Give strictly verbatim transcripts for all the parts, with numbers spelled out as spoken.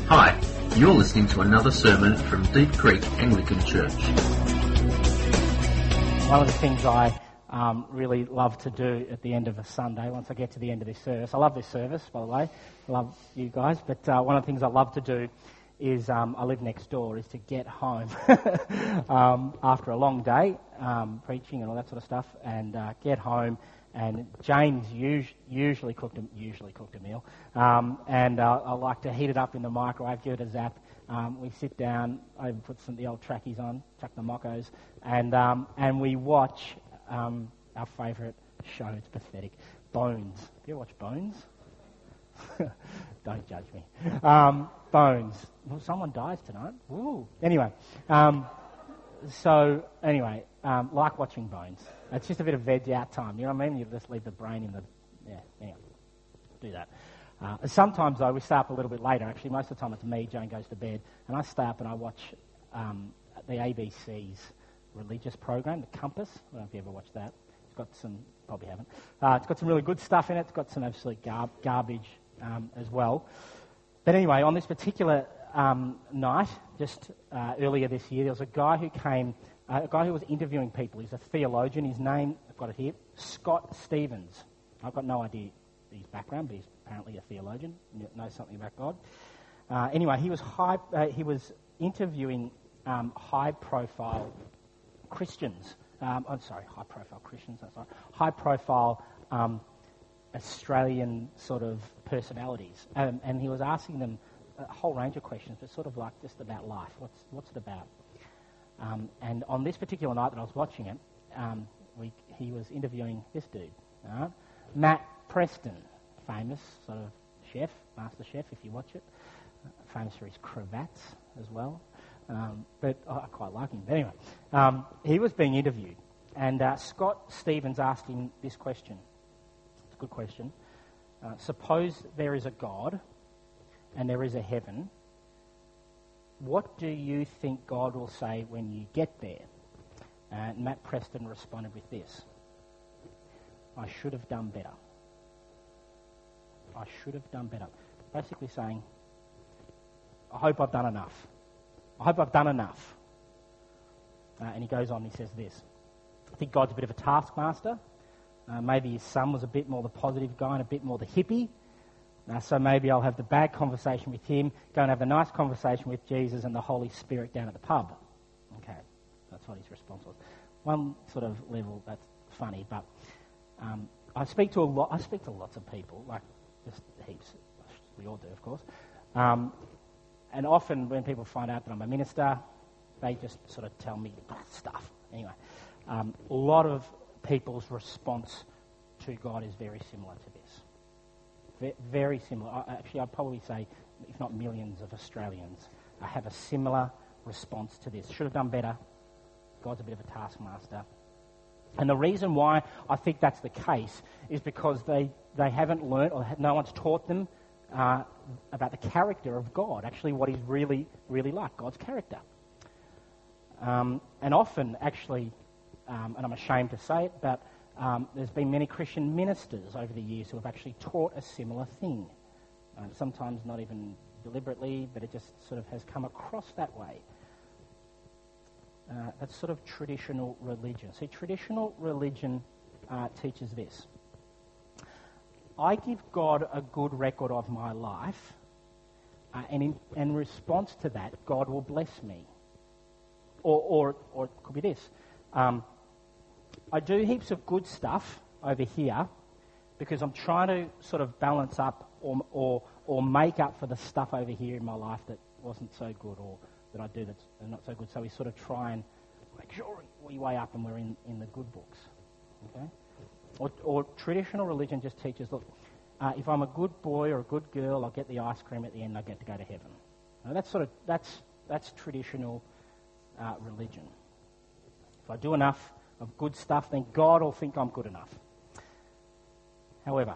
Hi, you're listening to another sermon from Deep Creek Anglican Church. One of the things I um, really love to do at the end of a Sunday, once I get to the end of this service, I love this service, by the way, I love you guys, but uh, one of the things I love to do is, um, I live next door, is to get home um, after a long day, um, preaching and all that sort of stuff, and uh, get home. And Jane's us- usually cooked a, usually cooked a meal, um, and uh, I like to heat it up in the microwave, give it a zap. Um, we sit down, I put some the old trackies on, chuck the mockos, and um, and we watch um, our favourite show. It's pathetic, Bones. Do you ever watch Bones? Don't judge me. Um, Bones. Well, someone dies tonight. Woo. Anyway, um, so anyway, um, like watching Bones. It's just a bit of veg out time, you know what I mean? You just leave the brain in the... Yeah, anyway, do that. Uh, sometimes, though, we stay up a little bit later. Actually, most of the time it's me, Jane goes to bed, and I stay up and I watch um, the A B C's religious program, The Compass. I don't know if you ever watched that. It's got some... Probably haven't. Uh, it's got some really good stuff in it. It's got some absolute gar- garbage um, as well. But anyway, on this particular um, night, just uh, earlier this year, there was a guy who came... Uh, a guy who was interviewing people. He's a theologian. His name, I've got it here, Scott Stevens. I've got no idea his background, but he's apparently a theologian, knows something about God. Uh, anyway, he was high, uh, he was interviewing um, high-profile Christians. Um, I'm sorry, high-profile Christians. That's right. High-profile um, Australian sort of personalities, um, and he was asking them a whole range of questions, but sort of like just about life. What's what's it about? Um, and on this particular night that I was watching it, um, we, he was interviewing this dude, right? Matt Preston, famous sort of chef, master chef, if you watch it, uh, famous for his cravats as well. Um, but oh, I quite like him. But anyway, um, he was being interviewed, and uh, Scott Stevens asked him this question. It's a good question. Uh, suppose there is a God and there is a heaven. What do you think God will say when you get there? And Matt Preston responded with this. I should have done better. I should have done better. Basically saying, I hope I've done enough. I hope I've done enough. Uh, and he goes on, he says this. I think God's a bit of a taskmaster. Uh, maybe his son was a bit more the positive guy and a bit more the hippie. Uh, so maybe I'll have the bad conversation with him, go and have the nice conversation with Jesus and the Holy Spirit down at the pub. Okay, that's what his response was. One sort of level, that's funny, but um, I speak to a lot. I speak to lots of people, like just heaps. We all do, of course. Um, and often when people find out that I'm a minister, they just sort of tell me stuff. Anyway, um, a lot of people's response to God is very similar to this. Very similar. Actually, I'd probably say, if not millions of Australians, uh, have a similar response to this. Should have done better. God's a bit of a taskmaster. And the reason why I think that's the case is because they, they haven't learnt, or no one's taught them uh, about the character of God, actually what he's really, really like, God's character. Um, and often, actually, um, and I'm ashamed to say it, but Um, there's been many Christian ministers over the years who have actually taught a similar thing. Um, sometimes not even deliberately, but it just sort of has come across that way. Uh, that's sort of traditional religion. See, traditional religion uh, teaches this. I give God a good record of my life, uh, and in, in response to that, God will bless me. Or, or, or it could be this. Um, I do heaps of good stuff over here because I'm trying to sort of balance up or, or or make up for the stuff over here in my life that wasn't so good or that I do that's not so good. So we sort of try and make sure we weigh up and we're in, in the good books. Okay? Or, or traditional religion just teaches, look, uh, if I'm a good boy or a good girl, I'll get the ice cream at the end, I get to go to heaven. Now, that's sort of that's that's traditional uh, religion. If I do enough of good stuff, then God will think I'm good enough. However,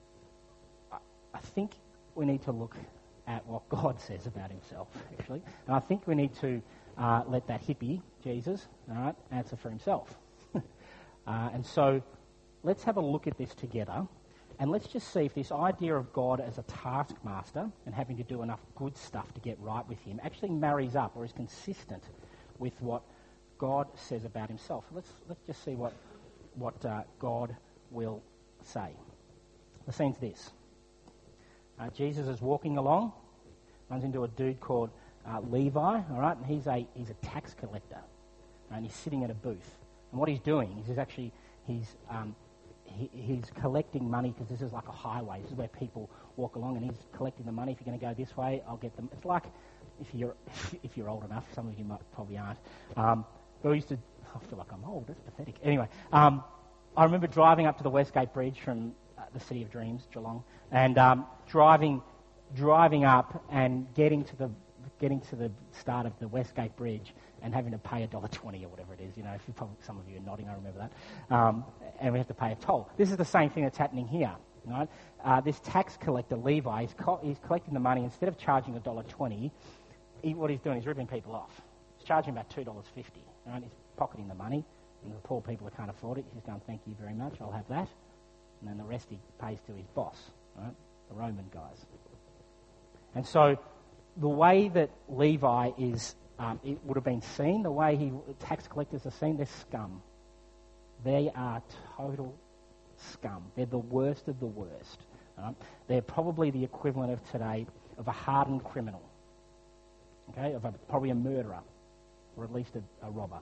I think we need to look at what God says about himself, actually. And I think we need to uh, let that hippie, Jesus, all right, answer for himself. uh, and so let's have a look at this together. And let's just see if this idea of God as a taskmaster and having to do enough good stuff to get right with him actually marries up or is consistent with what God says about himself. Let's, let's just see what, what uh, God will say. The scene's this. Uh, Jesus is walking along, runs into a dude called uh, Levi, all right, and he's a, he's a tax collector, and he's sitting at a booth. And what he's doing is he's actually, he's... Um, He, he's collecting money because this is like a highway. This is where people walk along, and he's collecting the money. If you're going to go this way, I'll get them. It's like, if you're if you're old enough, some of you might, probably aren't. Um, but I used to, I feel like I'm old. That's pathetic. Anyway, um, I remember driving up to the Westgate Bridge from uh, the City of Dreams, Geelong, and um, driving driving up and getting to the getting to the start of the Westgate Bridge and having to pay a dollar twenty or whatever it is. You know, if you probably, some of you are nodding, I remember that. Um, and we have to pay a toll. This is the same thing that's happening here. Right? Uh, this tax collector, Levi, he's, co- he's collecting the money. Instead of charging a dollar twenty, he, what he's doing is ripping people off. He's charging about two dollars fifty. Right? He's pocketing the money, and the poor people who can't afford it, he's going, thank you very much, I'll have that. And then the rest he pays to his boss, right? The Roman guys. And so the way that Levi is, um, it would have been seen, the way he tax collectors are seen, they're scum. They are total scum. They're the worst of the worst. Right? They're probably the equivalent of today of a hardened criminal, okay, of a, probably a murderer, or at least a, a robber.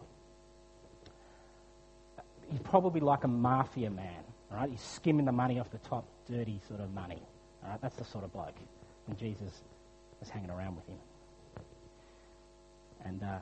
He's probably like a mafia man, right? He's skimming the money off the top, dirty sort of money. All right, that's the sort of bloke. And Jesus was hanging around with him. And uh,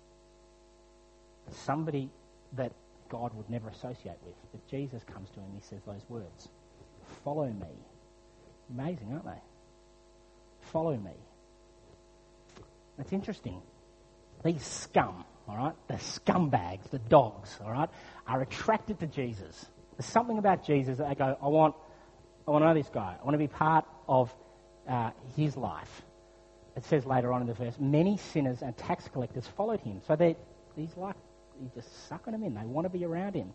somebody that God would never associate with, but Jesus comes to him and he says those words, follow me. Amazing, aren't they? Follow me. That's interesting. These scum, all right, the scumbags, the dogs, all right, are attracted to Jesus. There's something about Jesus that they go, I want, I want to know this guy. I want to be part of uh, his life. It says later on in the verse, many sinners and tax collectors followed him. So they, he's like, he's just sucking them in. They want to be around him.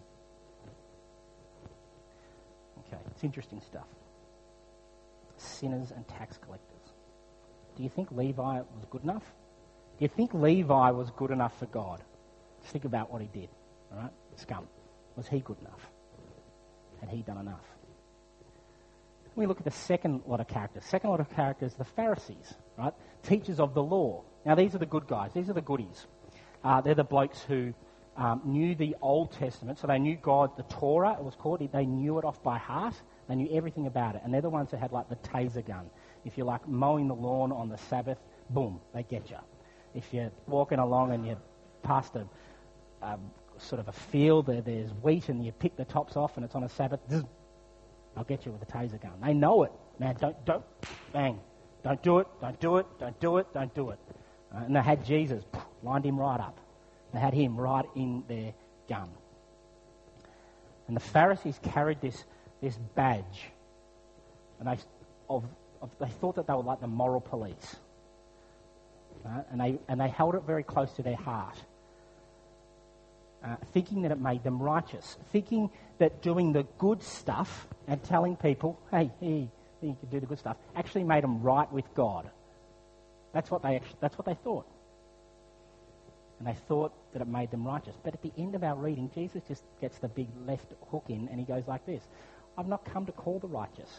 Okay, it's interesting stuff. Sinners and tax collectors. Do you think Levi was good enough? Do you think Levi was good enough for God? Just think about what he did, all right? Scum. Was he good enough? Had he done enough? We look at the second lot of characters. Second lot of characters, the Pharisees, right? Teachers of the law. Now, these are the good guys. These are the goodies. Uh, they're the blokes who um, knew the Old Testament, so they knew God, the Torah, it was called. They knew it off by heart. They knew everything about it. And they're the ones that had, like, the taser gun. If you're, like, mowing the lawn on the Sabbath, boom, they get you. If you're walking along and you're past a um, sort of a field, there, there's wheat, and you pick the tops off and it's on a Sabbath, zzz, I'll get you with a taser gun. They know it. Man, don't, don't, bang. Don't do it, don't do it, don't do it, don't do it. Uh, and they had Jesus, lined him right up. They had him right in their gun. And the Pharisees carried this this badge, and they of, of they thought that they were like the moral police. Right? And they and they held it very close to their heart, uh, thinking that it made them righteous, thinking that doing the good stuff and telling people, hey, hey, you can do the good stuff, actually made them right with God. That's what they actually, that's what they thought. And they thought that it made them righteous. But at the end of our reading, Jesus just gets the big left hook in and he goes like this. I've not come to call the righteous.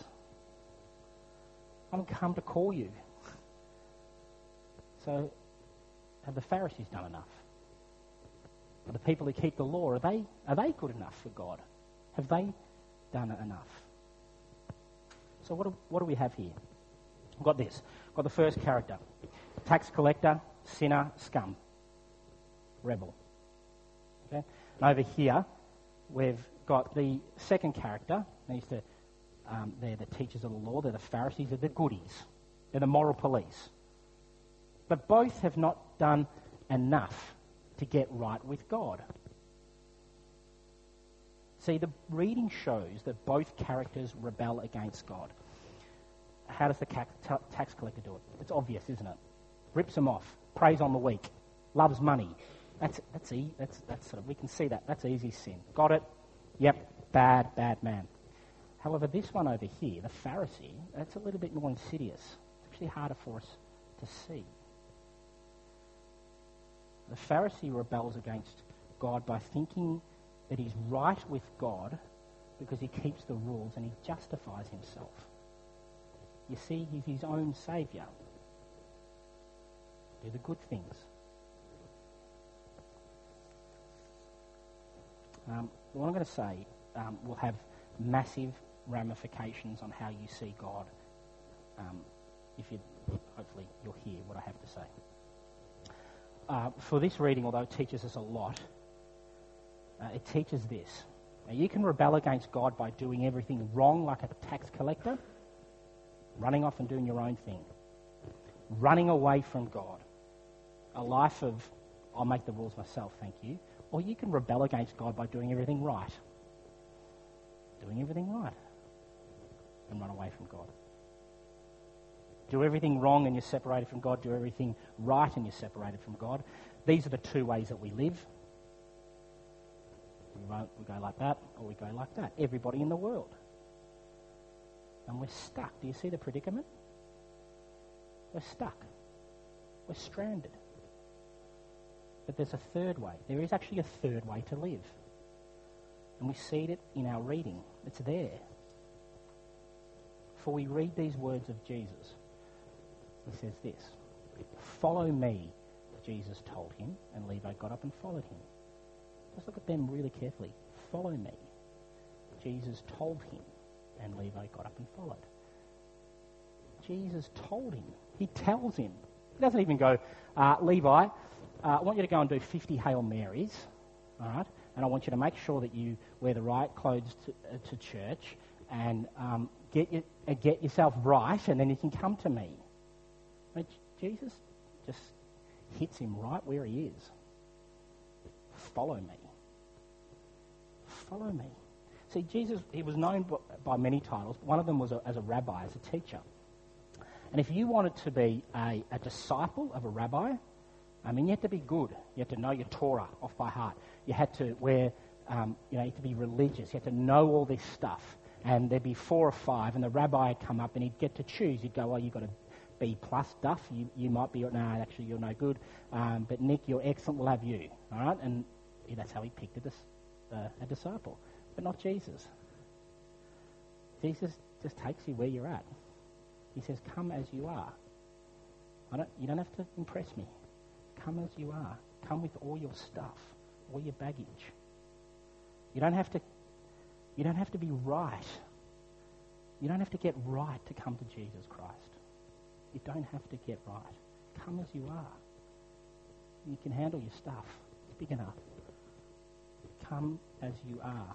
I've come to call you. So have the Pharisees done enough? Are the people who keep the law, are they, are they good enough for God? Have they done enough? So what do, what do we have here? We've got this. We've got the first character. Tax collector, sinner, scum. Rebel. Okay? And over here, we've got the second character. They used to, um, they're the teachers of the law. They're the Pharisees. They're the goodies. They're the moral police. But both have not done enough to get right with God. See, the reading shows that both characters rebel against God. How does the tax collector do it? It's obvious, isn't it? Rips them off, preys on the weak, loves money. That's that's easy. That's that's sort of, we can see that. That's easy sin. Got it? Yep. Bad, bad man. However, this one over here, the Pharisee, that's a little bit more insidious. It's actually harder for us to see. The Pharisee rebels against God by thinking that he's right with God because he keeps the rules and he justifies himself. You see, he's his own saviour. Do the good things. Um, what I'm going to say um, will have massive ramifications on how you see God. Um, if you, hopefully, you'll hear what I have to say. Uh, for this reading, although it teaches us a lot, uh, it teaches this. Now, you can rebel against God by doing everything wrong, like a tax collector, running off and doing your own thing, running away from God, a life of, I'll make the rules myself, thank you. Or you can rebel against God by doing everything right. Doing everything right. And run away from God. Do everything wrong and you're separated from God. Do everything right and you're separated from God. These are the two ways that we live. We, won't, we go like that or we go like that. Everybody in the world. And we're stuck. Do you see the predicament? We're stuck. We're stranded. But there's a third way. There is actually a third way to live. And we see it in our reading. It's there. For we read these words of Jesus. He says this, "Follow me," Jesus told him, and Levi got up and followed him. Just look at them really carefully. Follow me. Jesus told him, and Levi got up and followed. Jesus told him. He tells him. He doesn't even go, uh, Levi, uh, I want you to go and do fifty Hail Marys, all right? And I want you to make sure that you wear the right clothes to, uh, to church and um, get, you, uh, get yourself right, and then you can come to me. But Jesus just hits him right where he is. Follow me. Follow me. See, Jesus, he was known by many titles. One of them was a, as a rabbi, as a teacher. And if you wanted to be a, a disciple of a rabbi, I mean, you had to be good. You had to know your Torah off by heart. You had to wear, um, you know, you had to be religious. You had to know all this stuff. And there'd be four or five, and the rabbi would come up and he'd get to choose. He'd go, well, you've got a B plus, Duff. You, you might be, no, actually you're no good. Um, but Nick, you're excellent. We'll have you. All right? And yeah, that's how he picked a, dis, uh, a disciple. But not Jesus. Jesus just takes you where you're at. He says, come as you are. I don't, you don't have to impress me. Come as you are. Come with all your stuff, all your baggage. You don't have to, you don't have to be right. You don't have to get right to come to Jesus Christ. You don't have to get right. Come as you are. You can handle your stuff. It's big enough. Come as you are.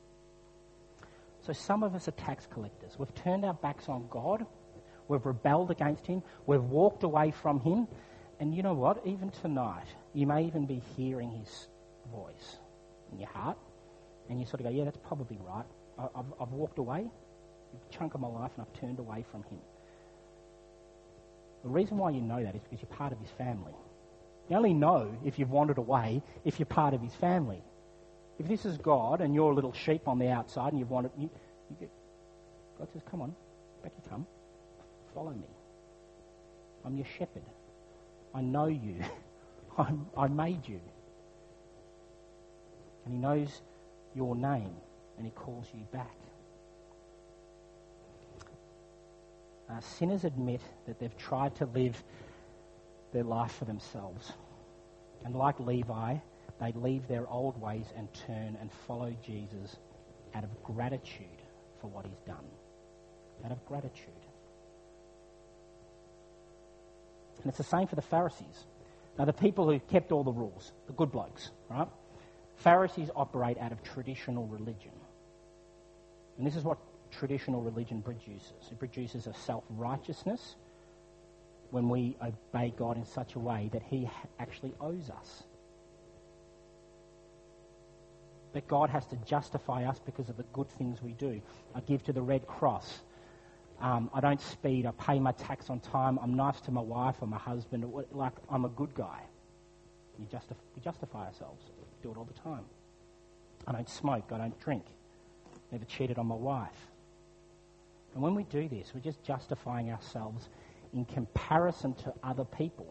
So some of us are tax collectors. We've turned our backs on God. We've rebelled against him. We've walked away from him. And you know what? Even tonight, you may even be hearing his voice in your heart. And you sort of go, yeah, that's probably right. I, I've, I've walked away a chunk of my life and I've turned away from him. The reason why you know that is because you're part of his family. You only know if you've wandered away if you're part of his family. If this is God and you're a little sheep on the outside and you've wandered, you, you get, God says, come on, back you come. Follow me. I'm your shepherd. I know you. I'm, I made you. And he knows your name and he calls you back. Uh, sinners admit that they've tried to live their life for themselves. And like Levi, they leave their old ways and turn and follow Jesus out of gratitude for what he's done. Out of gratitude. And it's the same for the Pharisees. Now, the people who kept all the rules, the good blokes, right? Pharisees operate out of traditional religion. And this is what traditional religion produces. It produces a self-righteousness when we obey God in such a way that he actually owes us. That God has to justify us because of the good things we do. I give to the Red Cross. Um, I don't speed. I pay my tax on time. I'm nice to my wife or my husband. Like, I'm a good guy. We justify, we justify ourselves. We do it all the time. I don't smoke. I don't drink. Never cheated on my wife. And when we do this, we're just justifying ourselves in comparison to other people.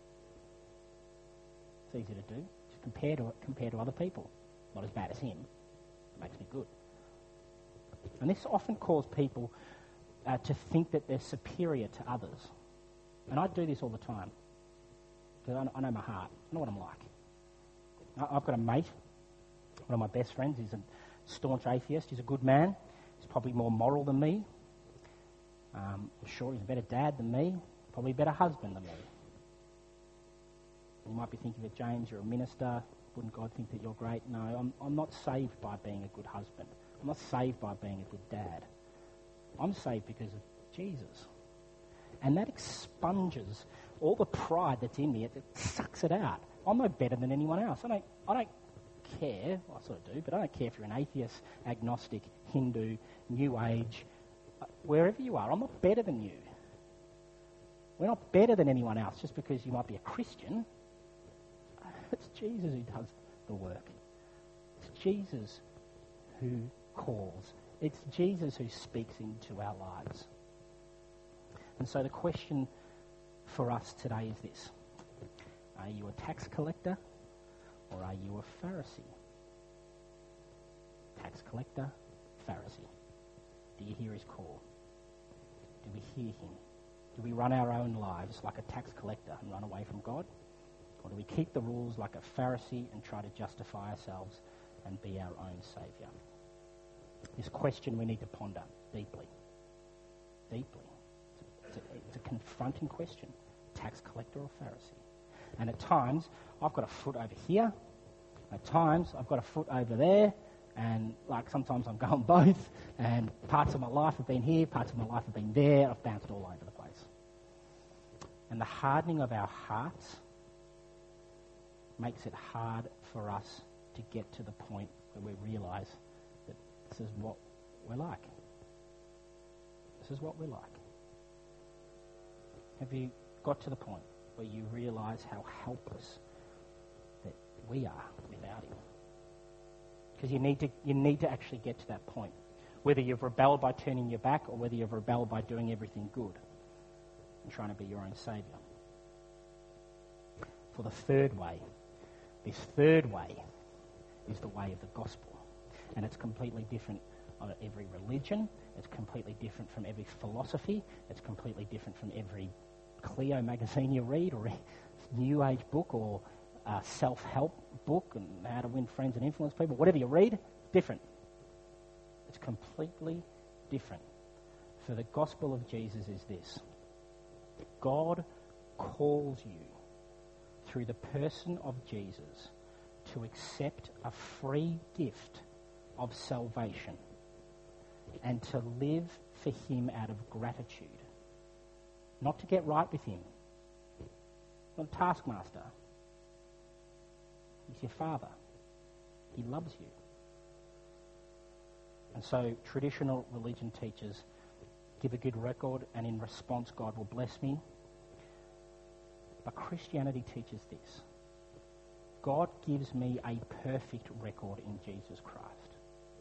It's easy to do. Just compare to compare to other people. Not as bad as him. It makes me good. And this often causes people uh, to think that they're superior to others. And I do this all the time. Because I, I know my heart. I know what I'm like. I, I've got a mate. One of my best friends. He's a staunch atheist. He's a good man. He's probably more moral than me. Um, I'm sure he's a better dad than me. Probably a better husband than me. You might be thinking that, James, you're a minister. Wouldn't God think that you're great? No, I'm, I'm not saved by being a good husband. I'm not saved by being a good dad. I'm saved because of Jesus. And that expunges all the pride that's in me. It, it sucks it out. I'm no better than anyone else. I don't, I don't care. Well, I sort of do, but I don't care if you're an atheist, agnostic, Hindu, New Age, wherever you are. I'm not better than you. We're not better than anyone else just because you might be a Christian. It's Jesus who does the work. It's Jesus who calls. It's Jesus who speaks into our lives. And so the question for us today is this. Are you a tax collector or are you a Pharisee? Tax collector, Pharisee. Do you hear his call? Do we hear him? Do we run our own lives like a tax collector and run away from God? Or do we keep the rules like a Pharisee and try to justify ourselves and be our own saviour? This question we need to ponder deeply. Deeply. It's a, it's a confronting question. Tax collector or Pharisee? And at times, I've got a foot over here. At times, I've got a foot over there. And like sometimes I'm going both. And parts of my life have been here, parts of my life have been there. I've bounced all over the place. And the hardening of our hearts makes it hard for us to get to the point where we realise that this is what we're like. This is what we're like. Have you got to the point where you realise how helpless that we are without him? Because you need to you need to actually get to that point. Whether you've rebelled by turning your back or whether you've rebelled by doing everything good and trying to be your own saviour. For the third way, this third way is the way of the gospel. And it's completely different on every religion. It's completely different from every philosophy. It's completely different from every Clio magazine you read or New Age book or uh, self-help book and how to win friends and influence people. Whatever you read, different. It's completely different. For the gospel of Jesus is this. God calls you through the person of Jesus to accept a free gift of salvation and to live for him out of gratitude. Not to get right with him. Not a taskmaster. He's your father. He loves you. And so traditional religion teachers give a good record, and in response God will bless me. But Christianity teaches this. God gives me a perfect record in Jesus Christ.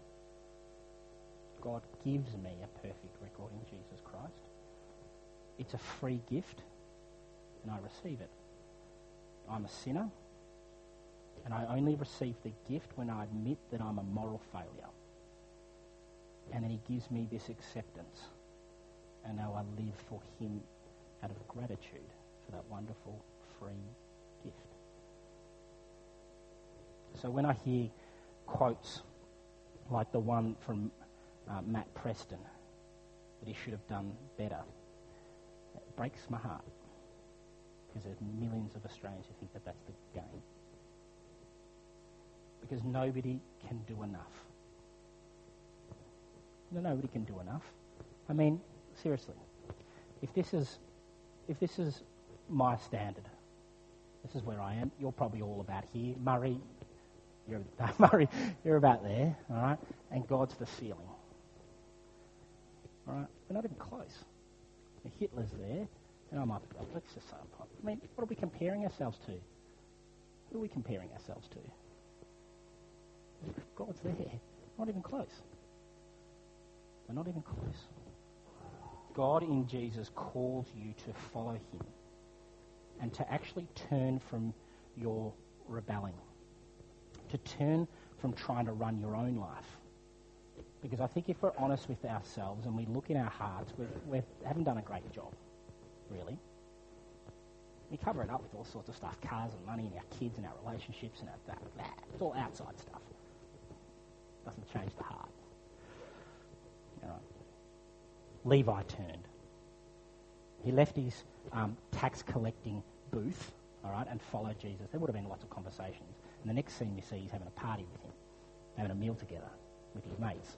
God gives me a perfect record in Jesus Christ. It's a free gift, and I receive it. I'm a sinner, and I only receive the gift when I admit that I'm a moral failure. And then he gives me this acceptance, and now I live for him out of gratitude for that wonderful free gift. So when I hear quotes like the one from uh, Matt Preston, that he should have done better, it breaks my heart, because there's millions of Australians who think that that's the game. Because nobody can do enough. No, nobody can do enough. I mean, seriously, if this is, if this is my standard, this is where I am. You're probably all about here, Murray. You're Murray. You're about there, all right. And God's the ceiling, all right. We're not even close. Hitler's there, and I'm up. Let's just say I'm up. I mean, what are we comparing ourselves to? Who are we comparing ourselves to? God's there. Not even close. We're not even close. God in Jesus calls you to follow him and to actually turn from your rebelling, to turn from trying to run your own life. Because I think if we're honest with ourselves and we look in our hearts, we we haven't done a great job, really. We cover it up with all sorts of stuff, cars and money and our kids and our relationships and our that, that. It's all outside stuff. Doesn't change the heart. All right. Levi turned. He left his um, tax collecting booth, all right, and followed Jesus. There would have been lots of conversations. And the next scene we see, he's having a party with him, having a meal together with his mates.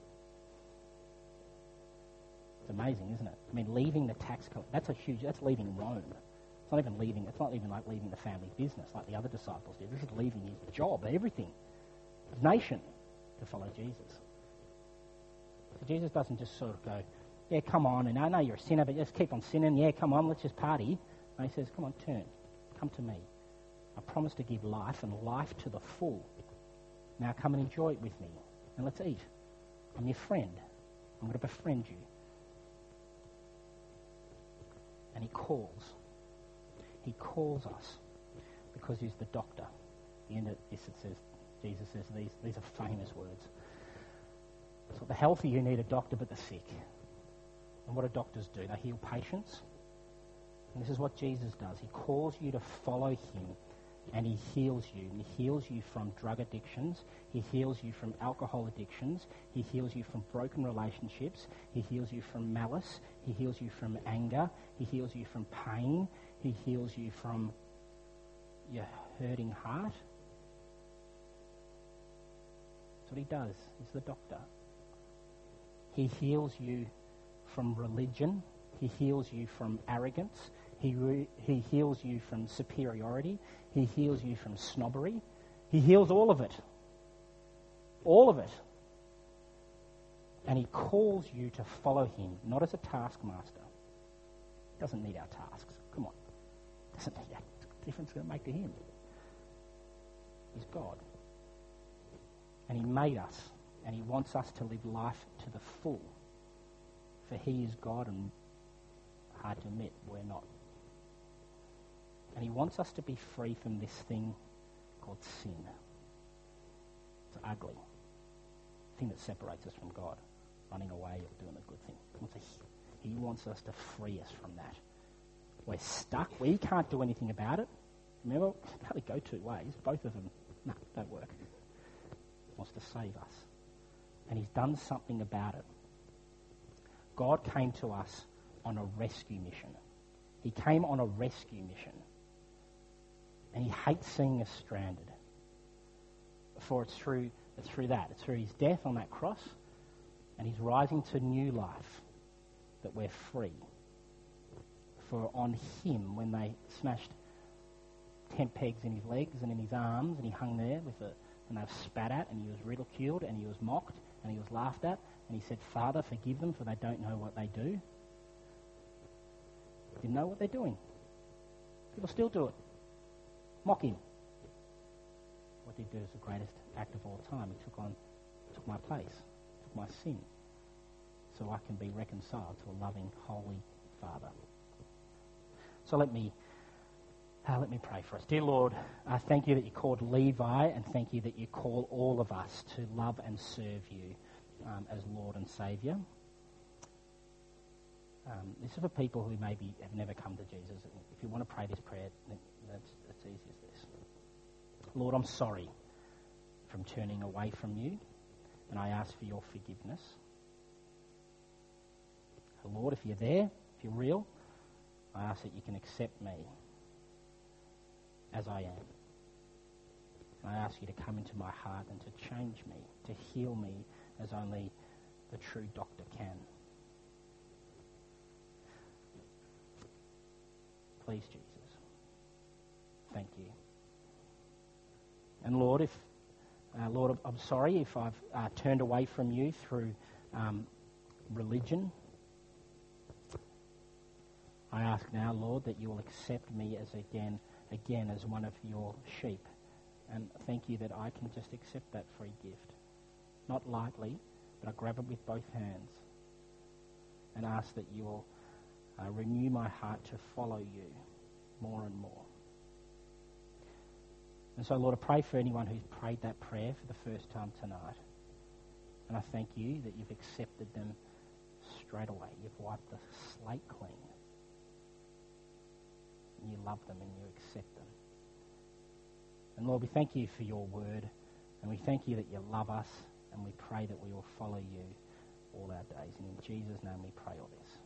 It's amazing, isn't it? I mean, leaving the tax collector, that's a huge, that's leaving Rome. It's not even leaving, it's not even like leaving the family business like the other disciples did. This is leaving his job, everything, his nation, to follow Jesus. So Jesus doesn't just sort of go, yeah, come on, and I know you're a sinner, but just keep on sinning. Yeah, come on, let's just party. And he says, come on, turn. Come to me. I promise to give life, and life to the full. Now come and enjoy it with me, and let's eat. I'm your friend. I'm going to befriend you. And he calls. He calls us because he's the doctor. At the end of this, it says, Jesus says, these, these are famous words. So the healthy who need a doctor, but the sick. And what do doctors do? They heal patients. And this is what Jesus does. He calls you to follow him, and he heals you. And he heals you from drug addictions. He heals you from alcohol addictions. He heals you from broken relationships. He heals you from malice. He heals you from anger. He heals you from pain. He heals you from your hurting heart. That's what he does. He's the doctor. He heals you from religion. He heals you from arrogance. He, re- he heals you from superiority. He heals you from snobbery. He heals all of it. All of it. And he calls you to follow him, not as a taskmaster. He doesn't need our tasks. Come on. Doesn't need that difference it's going to make to him. He's God. And he made us. And he wants us to live life to the full. For he is God, and hard to admit, we're not. And he wants us to be free from this thing called sin. It's ugly. The thing that separates us from God. Running away or doing a good thing. He wants, to, he wants us to free us from that. We're stuck. We can't do anything about it. Remember, it can only go two ways. Both of them, no, don't work. He wants to save us. And he's done something about it. God came to us on a rescue mission. He came on a rescue mission. And he hates seeing us stranded. For it's through, it's through that. It's through his death on that cross and his rising to new life that we're free. For on him, when they smashed tent pegs in his legs and in his arms, and he hung there with a, and they were spat at, and he was ridiculed, and he was mocked, and he was laughed at, and he said, Father, forgive them, for they don't know what they do. Didn't know what they're doing. People still do it. Mock him. What did he do is the greatest act of all time. He took on, took my place, took my sin, so I can be reconciled to a loving, holy Father. So let me uh, let me pray for us. Dear Lord, I uh, thank you that you called Levi, and thank you that you call all of us to love and serve you um, as Lord and Saviour. Um, this is for people who maybe have never come to Jesus. If you want to pray this prayer, that's as easy as this. Lord, I'm sorry from turning away from you, and I ask for your forgiveness. Lord, if you're there, if you're real, I ask that you can accept me as I am. And I ask you to come into my heart and to change me, to heal me as only the true doctor can. Please, Jesus. Thank you. And Lord, if uh, Lord, I'm sorry if I've uh, turned away from you through um, religion. I ask now, Lord, that you will accept me as again, again as one of your sheep. And thank you that I can just accept that free gift. Not lightly, but I grab it with both hands and ask that you will Uh, renew my heart to follow you more and more. And so, Lord, I pray for anyone who's prayed that prayer for the first time tonight. And I thank you that you've accepted them straight away. You've wiped the slate clean. And you love them and you accept them. And Lord, we thank you for your word. And we thank you that you love us. And we pray that we will follow you all our days. And in Jesus' name we pray all this.